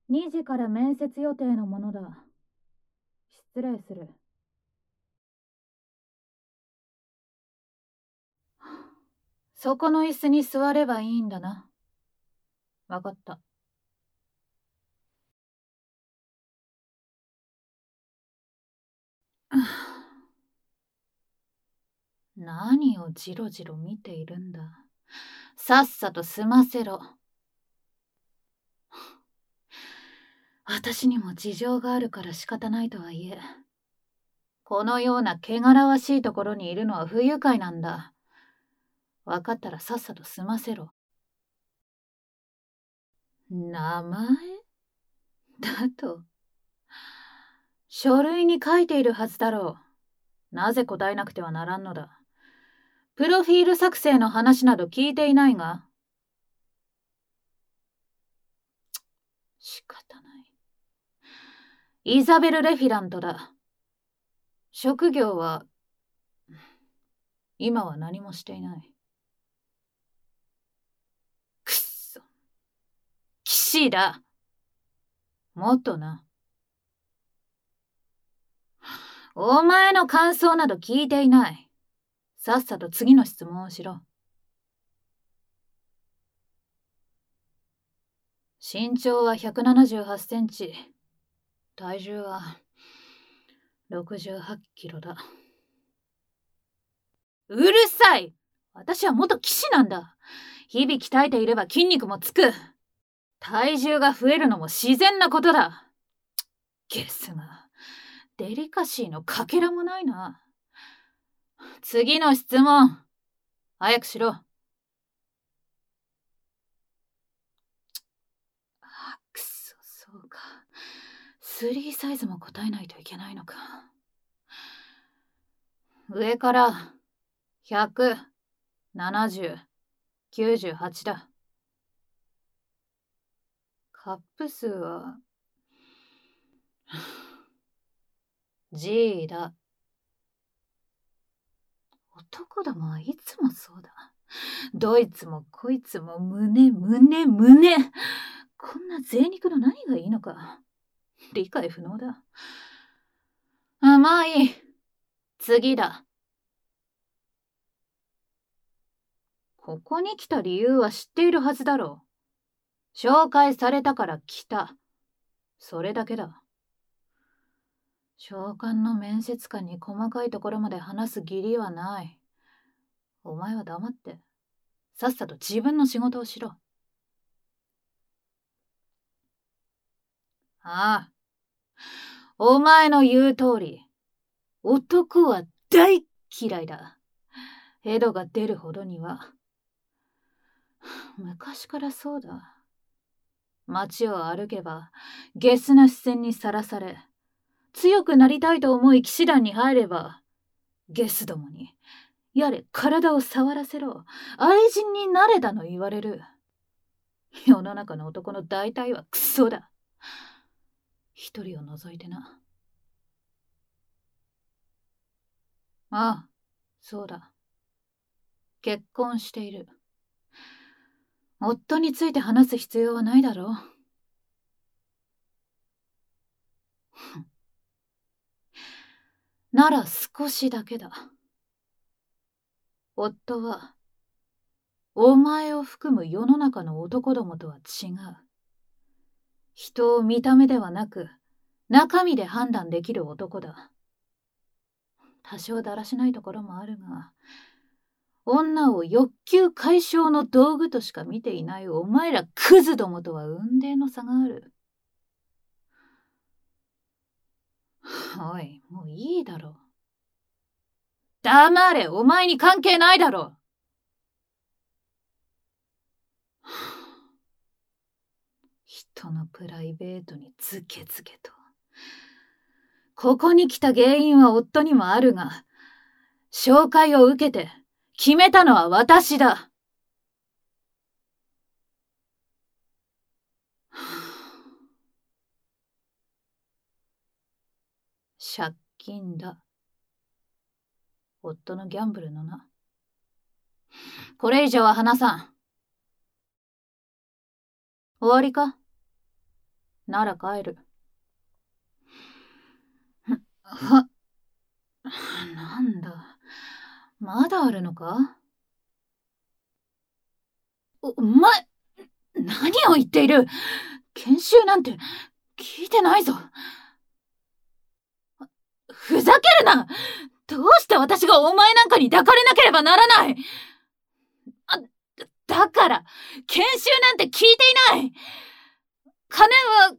2時から面接予定のものだ。失礼する。そこの椅子に座ればいいんだな。わかった。何をじろじろ見ているんだ。さっさと済ませろ。私にも事情があるから仕方ないとはいえ、このような汚らわしいところにいるのは不愉快なんだ。わかったらさっさと済ませろ。名前だと。書類に書いているはずだろう。なぜ答えなくてはならんのだ。プロフィール作成の話など聞いていないが。仕方ない。イザベル・レフィラントだ。職業は、今は何もしていない。くっそ。騎士だ。もっとな。お前の感想など聞いていない。さっさと次の質問をしろ。身長は178センチ。体重は68キロだ。うるさい！私は元騎士なんだ。日々鍛えていれば筋肉もつく。体重が増えるのも自然なことだ。ゲスが、デリカシーのかけらもないな。次の質問。早くしろ。くそ、そうか。3サイズも答えないといけないのか。上から100、70、98だ。カップ数はG だ。男どもはいつもそうだ。どいつもこいつも胸。こんな贅肉の何がいいのか。理解不能だ。まあいい。次だ。ここに来た理由は知っているはずだろう。紹介されたから来た。それだけだ。召喚の面接官に細かいところまで話す義理はない。お前は黙って、さっさと自分の仕事をしろ。ああ。お前の言う通り、男は大嫌いだ。ヘドが出るほどには。昔からそうだ。街を歩けば、ゲスな視線にさらされ、強くなりたいと思い騎士団に入れば、ゲスどもに、やれ体を触らせろ、愛人になれだの言われる。世の中の男の大体はクソだ。一人を除いてな。ああ、そうだ。結婚している。夫について話す必要はないだろう。なら少しだけだ。夫は、お前を含む世の中の男どもとは違う。人を見た目ではなく、中身で判断できる男だ。多少だらしないところもあるが、女を欲求解消の道具としか見ていないお前らクズどもとは雲泥の差がある。おい、もういいだろう。黙れ、お前に関係ないだろう。人のプライベートにズケズケと。ここに来た原因は夫にもあるが、紹介を受けて決めたのは私だ。借金だ。夫のギャンブルのな。これ以上は話さん。終わりか？ なら帰る。なんだ。まだあるのか？お前、何を言っている？研修なんて聞いてないぞ。ふざけるな！どうして私がお前なんかに抱かれなければならない？だから、研修なんて聞いていない！金は、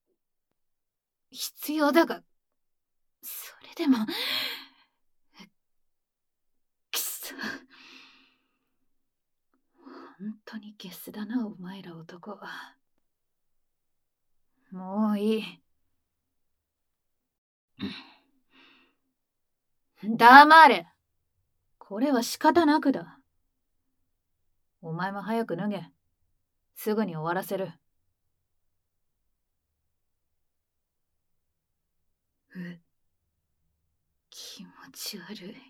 必要だが、それでも、くそ。本当にゲスだな、お前ら男は。もういい。黙れ。これは仕方なくだ。お前も早く脱げ。すぐに終わらせる。気持ち悪い。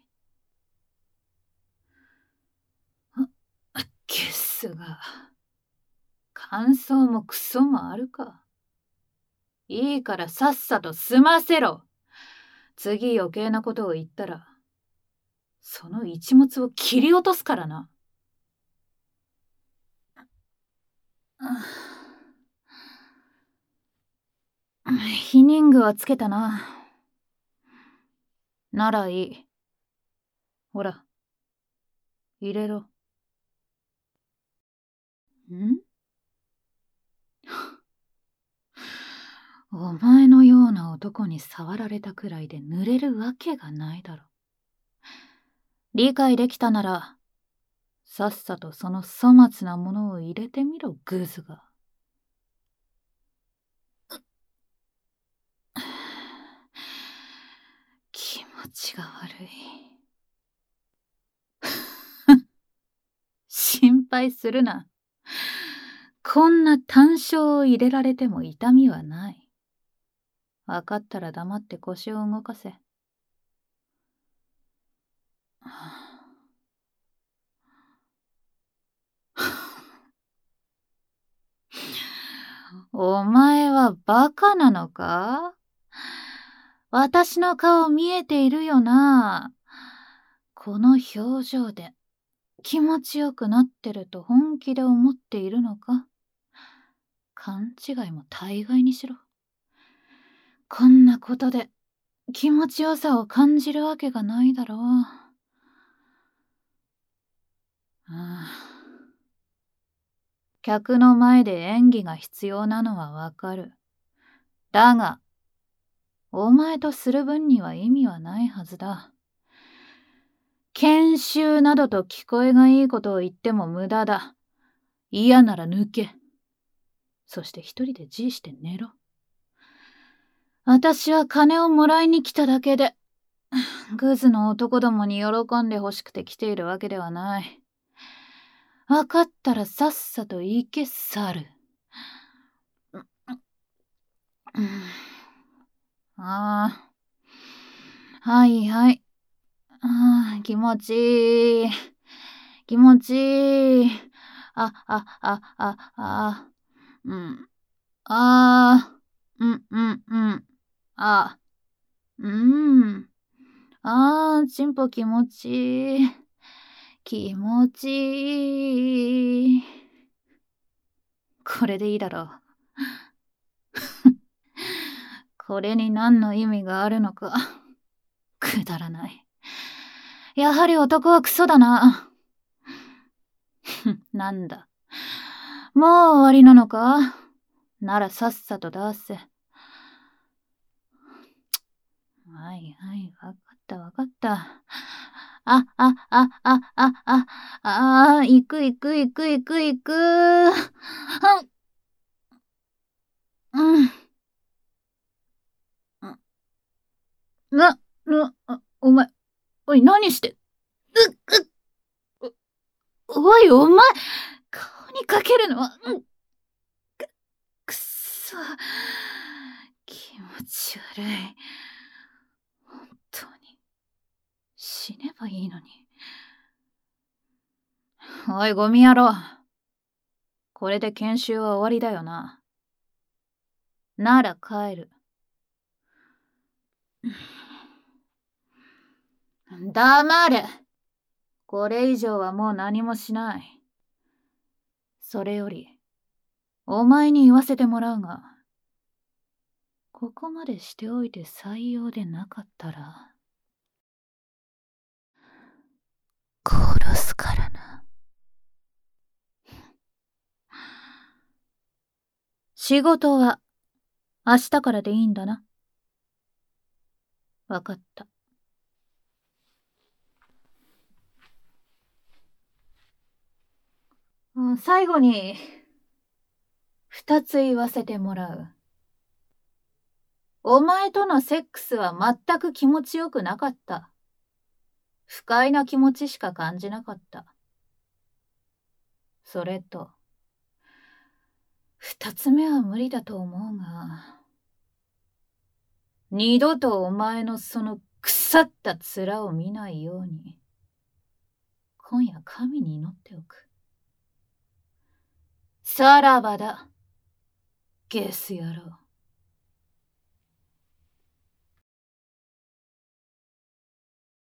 ゲスが。感想もクソもあるか。いいからさっさと済ませろ。次余計なことを言ったら、その一物を切り落とすからな。避妊具はつけたな。ならいい。ほら、入れろ。ん？お前のような男に触られたくらいで濡れるわけがないだろ。理解できたなら、さっさとその粗末なものを入れてみろ、グズが。気持ちが悪い。心配するな。こんな単勝を入れられても痛みはない。わかったら黙って腰を動かせ。お前はバカなのか？私の顔見えているよな。この表情で気持ちよくなってると本気で思っているのか？勘違いも大概にしろ。こんなことで気持ちよさを感じるわけがないだろう。客の前で演技が必要なのはわかる。だが、お前とする分には意味はないはずだ。研修などと聞こえがいいことを言っても無駄だ。嫌なら抜け。そして一人でじーして寝ろ。私は金をもらいに来ただけで、グズの男どもに喜んで欲しくて来ているわけではない。わかったらさっさと行け去る。はいはい。気持ちいい。気持ちいい。うん。うんうんうん。チンポ気持ちいい。気持ちいい。これでいいだろう。これに何の意味があるのか。くだらない。やはり男はクソだな。なんだ。もう終わりなのか？ならさっさと出せ。はいはい、わかったわかった。行く行く行く行く行く。うん。お前、おい、何して。おい、お前、顔にかけるのは、くっそ。気持ち悪い。本当に。死ねばいいのに。おい、ゴミ野郎。これで研修は終わりだよな。 なら帰る。黙れ。これ以上はもう何もしない。それより、お前に言わせてもらうが、ここまでしておいて採用でなかったら、殺すからな。仕事は明日からでいいんだな。わかった。最後に、二つ言わせてもらう。お前とのセックスは全く気持ちよくなかった。不快な気持ちしか感じなかった。それと、二つ目は無理だと思うが、二度とお前のその腐った面を見ないように、今夜神に祈っておく。さらばだ、ゲス野郎。